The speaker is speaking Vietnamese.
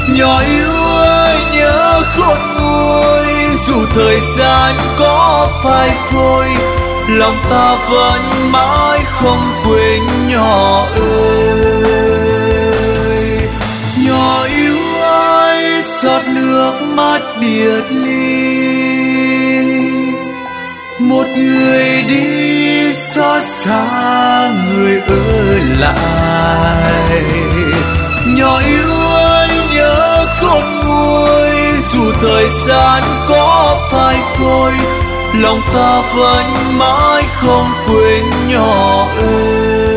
Nhỏ yêu ơi nhớ khôn nguôi, dù thời gian có phai phôi, lòng ta vẫn mãi không quên nhỏ ơi. Nhỏ yêu ơi giọt nước mắt biệt ly, một người đi xót xa người ở lại. Nhỏ yêu ơi nhớ khôn nguôi, dù thời gian có phai phôi, lòng ta vẫn mãi không quên nhỏ ơi.